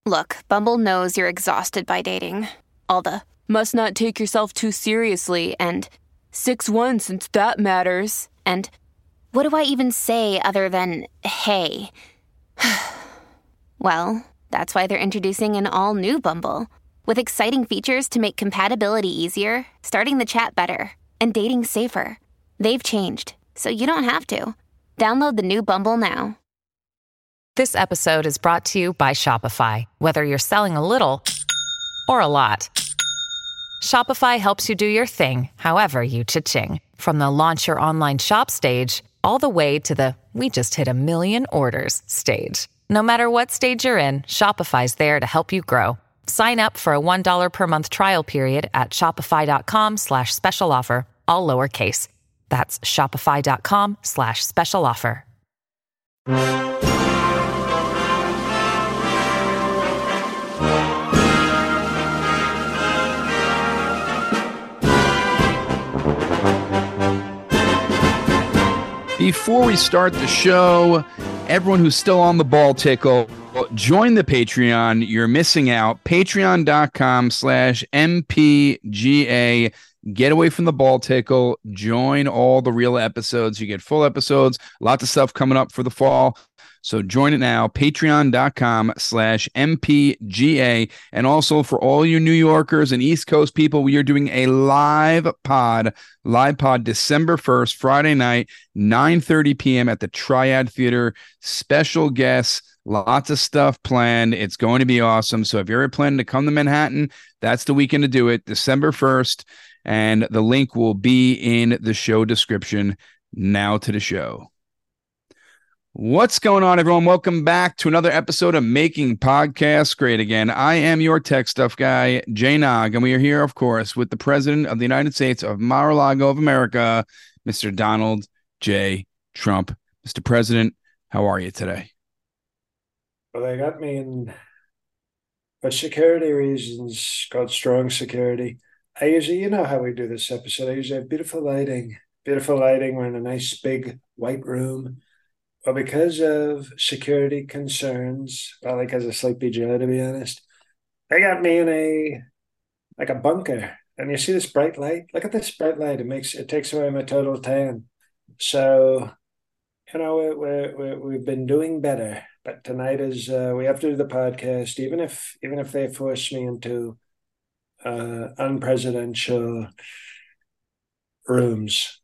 Look, Bumble knows you're exhausted by dating. All the must not take yourself too seriously and 6'1" since that matters. And what do I even say other than hey? Well, that's why they're introducing an all-new Bumble with exciting features to make compatibility easier, starting the chat better, and dating safer. They've changed, so you don't have to. Download the new Bumble now. This episode is brought to you by Shopify. Whether you're selling a little or a lot, Shopify helps you do your thing, however you cha-ching. From the launch your online shop stage, all the way to the we just hit 1 million orders stage. No matter what stage you're in, Shopify's there to help you grow. Sign up for a $1 per month trial period at shopify.com/special offer, all lowercase. That's shopify.com/special offer. Before we start the show, everyone who's still on the ball tickle, join the Patreon. You're missing out. Patreon.com/MPGA. Get away from the ball tickle. Join all the real episodes. You get full episodes. Lots of stuff coming up for the fall. So join it now. Patreon.com/MPGA. And also for all you New Yorkers and East Coast people, we are doing a live pod December 1st, Friday night, 9:30 p.m. at the Triad Theater. Special guests. Lots of stuff planned. It's going to be awesome. So if you're planning to come to Manhattan, that's the weekend to do it, December 1st. And the link will be in the show description. Now to the show. What's going on, everyone? Welcome back to another episode of Making Podcasts Great Again. I am your tech stuff guy, Jay Nog, and we are here, of course, with the President of the United States of Mar-a-Lago of America, Mr. Donald J. Trump. Mr. President, how are you today? Well, they got me in, for security reasons, called strong security. I usually, you know how we do this episode, I usually have beautiful lighting. We're in a nice big white room. Well, because of security concerns, probably because of Sleepy Joe, to be honest, they got me in a bunker. And you see this bright light? Look at this bright light. It takes away my total tan. So, you know, we've been doing better. But tonight is we have to do the podcast, even if they force me into unpresidential rooms.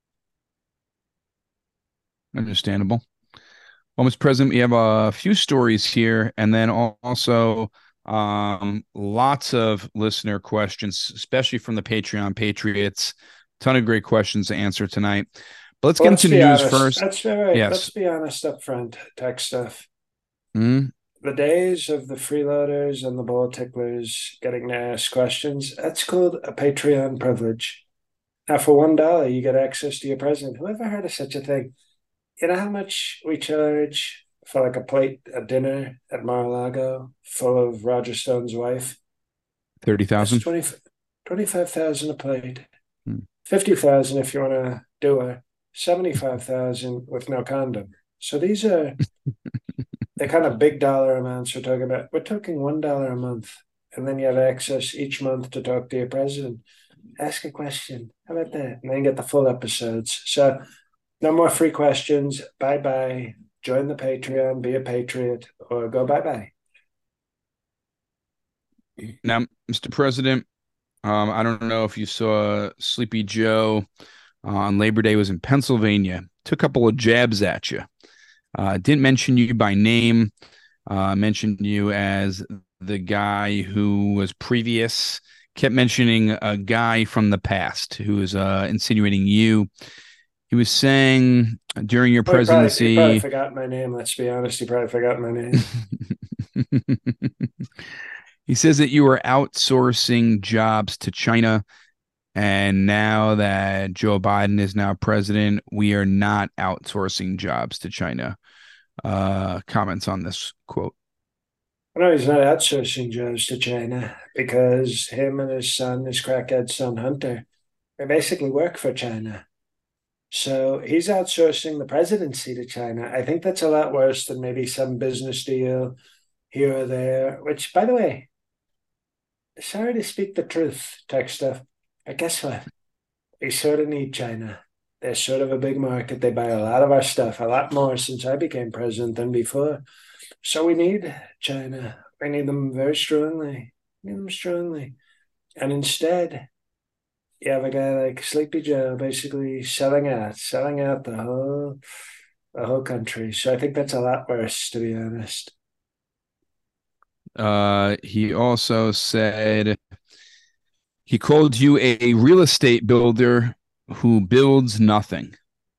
Understandable. Well, Mr. President, we have a few stories here, and then also lots of listener questions, especially from the Patreon Patriots. Ton of great questions to answer tonight. But let's get into news first. That's right. Yes. Let's be honest up front, tech stuff. Mm-hmm. The days of the freeloaders and the ball ticklers getting to ask questions, that's called a Patreon privilege. Now, for $1, you get access to your president. Who ever heard of such a thing? You know how much we charge for like a dinner at Mar-a-Lago full of Roger Stone's wife? 30,000? 25,000 a plate. 50,000 if you want to do a 75,000 with no condom. So these are the kind of big dollar amounts we're talking about. We're talking $1 a month. And then you have access each month to talk to your president. Ask a question. How about that? And then you get the full episodes. So no more free questions. Bye-bye. Join the Patreon, be a patriot, or go bye-bye. Now, Mr. President, I don't know if you saw Sleepy Joe on Labor Day was in Pennsylvania. Took a couple of jabs at you. Didn't mention you by name. Mentioned you as the guy who was previous. Kept mentioning a guy from the past who was insinuating you. He was saying during your presidency... He probably forgot my name, let's be honest. He probably forgot my name. He says that you were outsourcing jobs to China, and now that Joe Biden is now president, we are not outsourcing jobs to China. Comments on this quote? No, he's not outsourcing jobs to China because him and his son, his crackhead son Hunter, they basically work for China. So he's outsourcing the presidency to China. I think that's a lot worse than maybe some business deal here or there, which, by the way, sorry to speak the truth, tech stuff. But guess what? We sort of need China. They're sort of a big market. They buy a lot of our stuff, a lot more since I became president than before. So we need China. We need them very strongly. We need them strongly. And instead, you have a guy like Sleepy Joe basically selling out the whole country. So I think that's a lot worse, to be honest. He also said he called you a real estate builder who builds nothing.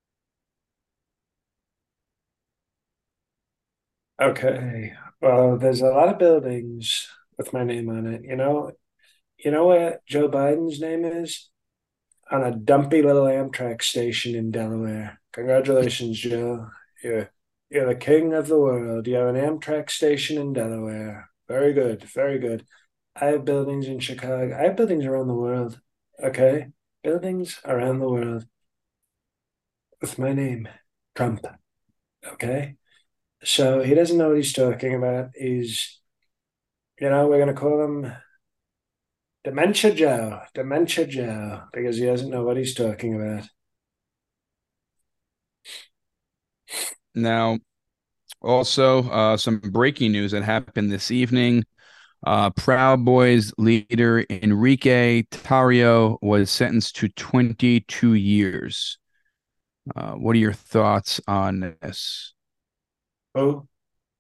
Okay. Well, there's a lot of buildings with my name on it. You know what Joe Biden's name is? On a dumpy little Amtrak station in Delaware. Congratulations, Joe. You're the king of the world. You have an Amtrak station in Delaware. Very good, very good. I have buildings in Chicago. I have buildings around the world. Okay? Buildings around the world with my name, Trump. Okay? So he doesn't know what he's talking about. We're going to call him Dementia Joe, because he doesn't know what he's talking about. Now, also, some breaking news that happened this evening. Proud Boys leader Enrique Tarrio was sentenced to 22 years. What are your thoughts on this? Oh,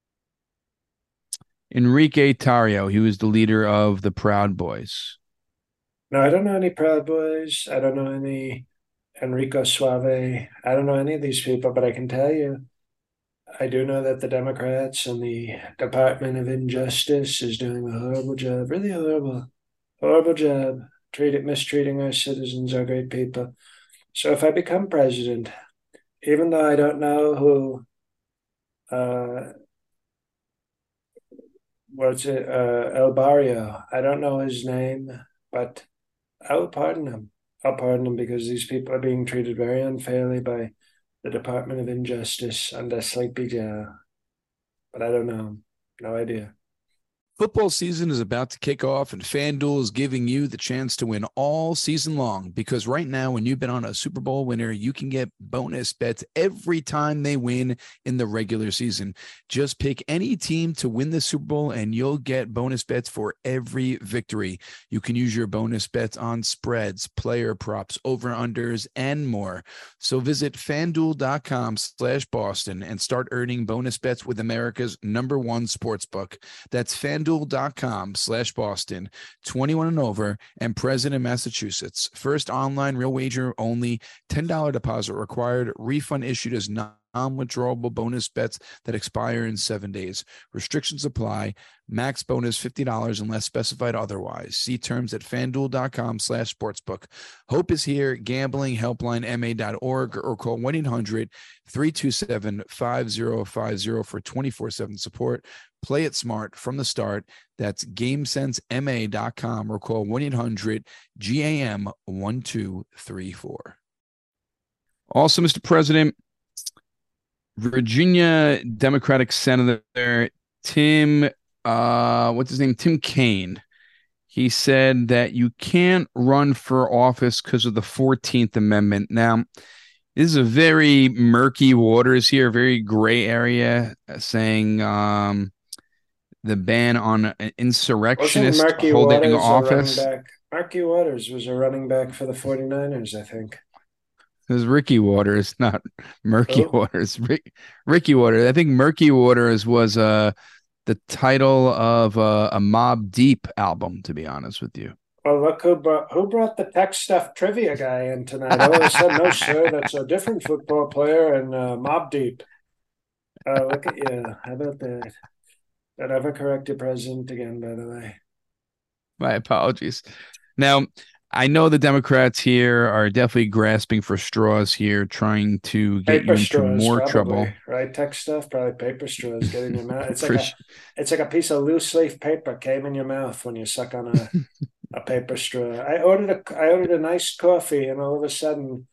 Enrique Tarrio, he was the leader of the Proud Boys. no, I don't know any Proud Boys. I don't know any Enrico Suave. I don't know any of these people, but I can tell you, I do know that the Democrats and the Department of Injustice is doing a horrible job, really horrible job, mistreating our citizens, our great people. So if I become president, even though I don't know who, uh, El Barrio, I don't know his name, but I will pardon him. I'll pardon him because these people are being treated very unfairly by the Department of Injustice under Sleepy Joe. But I don't know. No idea. Football season is about to kick off, and FanDuel is giving you the chance to win all season long, because right now, when you've been on a Super Bowl winner, you can get bonus bets every time they win in the regular season. Just pick any team to win the Super Bowl, and you'll get bonus bets for every victory. You can use your bonus bets on spreads, player props, over-unders, and more. So visit FanDuel.com/Boston and start earning bonus bets with America's #1 sportsbook. That's FanDuel.com/Boston, 21 and over, and present in Massachusetts. First online real wager only, $10 deposit required. Refund issued as non-withdrawable bonus bets that expire in 7 days. Restrictions apply. Max bonus $50 unless specified otherwise. See terms at FanDuel.com/sportsbook. Hope is here. Gambling helpline ma.org or call 1-800-327-5050 for 24/7 support. Play it smart from the start. That's GameSenseMA.com or call 1-800-GAM-1234. Also, Mr. President, Virginia Democratic Senator Tim Kaine. He said that you can't run for office because of the 14th Amendment. Now, this is a very murky waters here, very gray area, saying the ban on insurrectionists holding office. Murky Waters was a running back for the 49ers, I think. It was Ricky Waters, not Murky Waters. Ricky Waters. I think Murky Waters was the title of a Mobb Deep album, to be honest with you. Well, look who brought the tech stuff trivia guy in tonight. All of a sudden, no, sir, that's a different football player and Mobb Deep. Look at you. How about that? Don't ever correct your president again, by the way. My apologies. Now, I know the Democrats here are definitely grasping for straws here, trying to get you into more trouble. Right? Tech stuff, probably paper straws get in your mouth. It's like a piece of loose leaf paper came in your mouth when you suck on a paper straw. I ordered a nice coffee, and all of a sudden,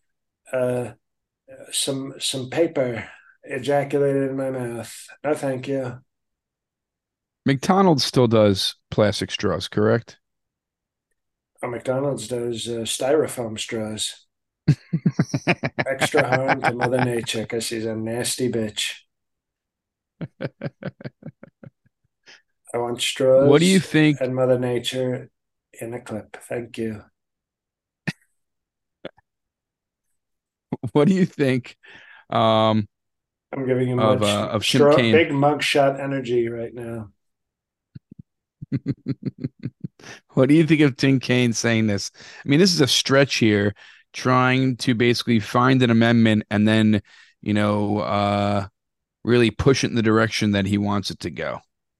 some paper ejaculated in my mouth. No, thank you. McDonald's still does plastic straws, correct? McDonald's does styrofoam straws. Extra harm to Mother Nature because she's a nasty bitch. I want What do you straws think? and Mother Nature in a clip. Thank you. What do you think um, I'm giving you much of Tim straw, Kaine? big mugshot energy right now. What do you think of Tim Kaine saying this? I mean, this is a stretch here, trying to basically find an amendment and then, you know, really push it in the direction that he wants it to go.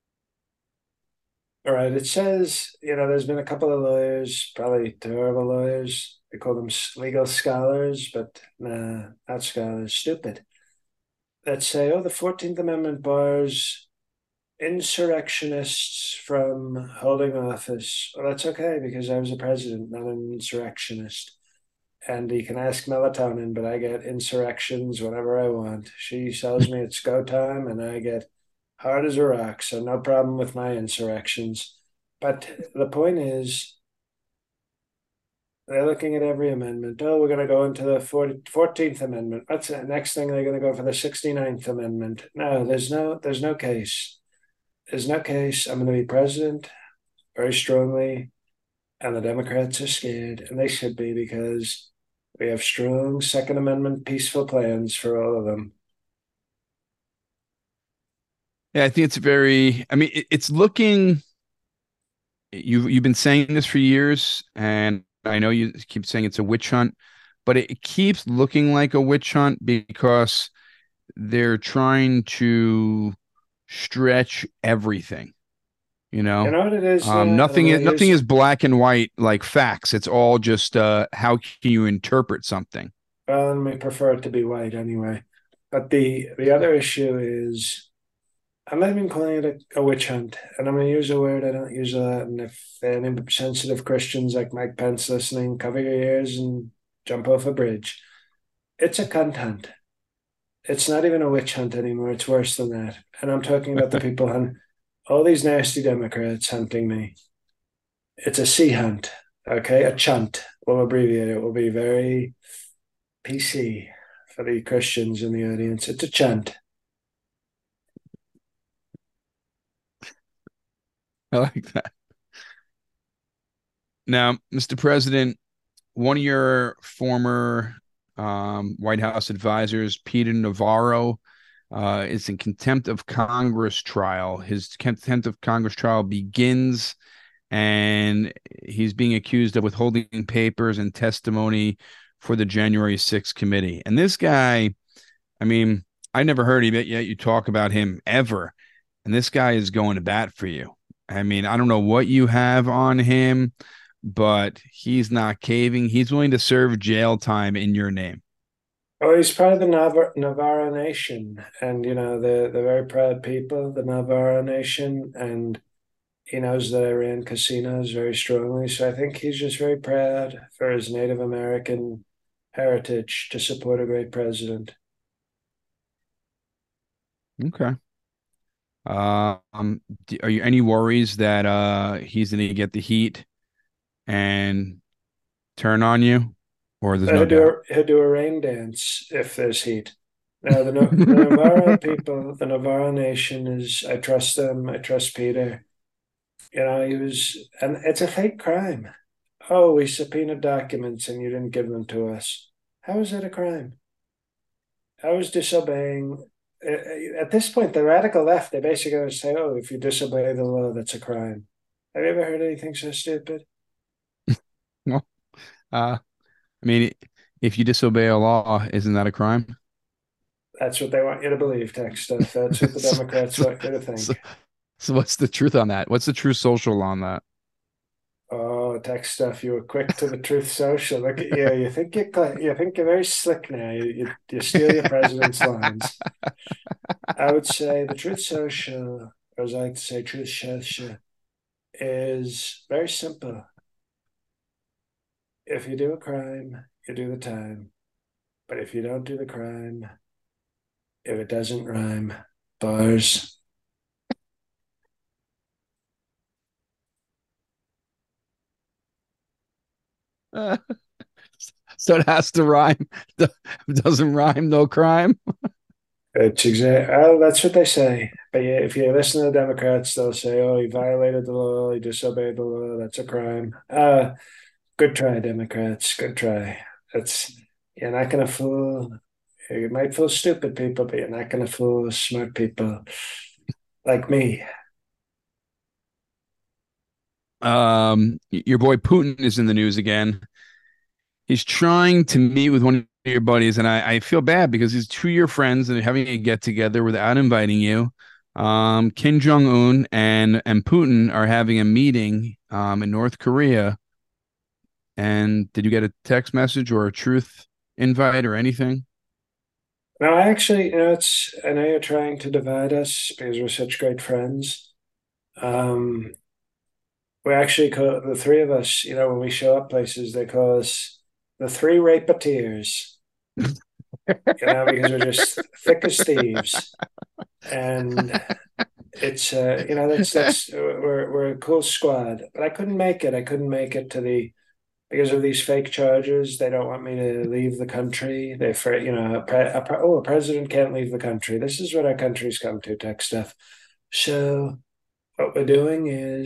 All right. It says, there's been a couple of lawyers, probably terrible lawyers. They call them legal scholars, but nah, not scholars, stupid. That say, oh, the 14th Amendment bars insurrectionists from holding office. Well, that's okay because I was a president, not an insurrectionist. And you can ask melatonin, but I get insurrections whenever I want. She tells me it's go time, and I get hard as a rock. So no problem with my insurrections. But the point is, they're looking at every amendment. Oh, we're going to go into the 14th Amendment. What's the next thing? They're going to go for the 69th Amendment. No, there's no case. There's no case. I'm going to be president very strongly, and the Democrats are scared, and they should be because we have strong Second Amendment peaceful plans for all of them. Yeah, I think it's very. I mean, it's looking. You've been saying this for years, and I know you keep saying it's a witch hunt, but it keeps looking like a witch hunt because they're trying to stretch everything. You You know, know what it is now? And I'm going to nothing use, is black and white like facts. It's all just how can you interpret something? well, I prefer it to be white anyway. But the other issue is I'm not even calling it a witch hunt. And I'm going to use a word I don't use a lot. And if any sensitive Christians like Mike Pence listening, cover your ears and jump off a bridge. It's a cunt hunt. It's not even a witch hunt anymore. It's worse than that. And I'm talking about the people on all these nasty Democrats hunting me. It's a sea hunt. Okay, a chunt. We'll abbreviate it. Will be very PC for the Christians in the audience. It's a chunt. I like that. Now, Mr. President, one of your former White House advisors, Peter Navarro, is in contempt of Congress trial. His contempt of Congress trial begins, and he's being accused of withholding papers and testimony for the January 6th committee. And this guy, I mean, I never heard of it yet. You talk about him ever. And this guy is going to bat for you. I mean, I don't know what you have on him, but he's not caving. He's willing to serve jail time in your name. Oh, he's part of the Navarro Nation, and they're very proud people, the Navarro Nation, and he knows that I ran casinos very strongly. So I think he's just very proud for his Native American heritage to support a great president. Okay. Are you any worries that he's going to get the heat and turn on you, or there's no doubt? He'll do a rain dance if there's heat. Now, the Navarro people, the Navarro Nation is, I trust them. I trust Peter. And it's a fake crime. Oh, we subpoenaed documents and you didn't give them to us. How is that a crime? I was disobeying. At this point, the radical left, they basically would say, oh, if you disobey the law, that's a crime. Have you ever heard anything so stupid? Well, I mean, if you disobey a law, isn't that a crime? That's what they want you to believe, tech stuff. That's what the so, Democrats so, want you to so, think. so what's the truth on that? What's the true social on that? Oh, tech stuff. You were quick to the Truth Social. Look at you. You think you're very slick now. You steal your president's lines. I would say the Truth Social, or as I like to say, Truth Social, is very simple. If you do a crime, you do the time. But if you don't do the crime, if it doesn't rhyme, bars. So it has to rhyme. If it doesn't rhyme, no crime. It's exactly, oh, that's what they say. But yeah, if you listen to the Democrats, they'll say, "Oh, he violated the law, he disobeyed the law. That's a crime." Good try, Democrats. Good try. That's You're not gonna fool. You might fool stupid people, but you're not gonna fool smart people like me. Your boy Putin is in the news again. He's trying to meet with one of your buddies, and I feel bad because he's two of your friends and they're having a get together without inviting you. Kim Jong Un and Putin are having a meeting in North Korea. And did you get a text message or a truth invite or anything? No, I actually, I know you're trying to divide us because we're such great friends. Um, we actually call the three of us, when we show up places, they call us the three rapeteers, because we're just thick as thieves. And it's that's we're a cool squad. But I couldn't make it. I couldn't make it to the because of these fake charges. They don't want me to leave the country. They're afraid, a president can't leave the country. This is what our country's come to, tech stuff. So what we're doing is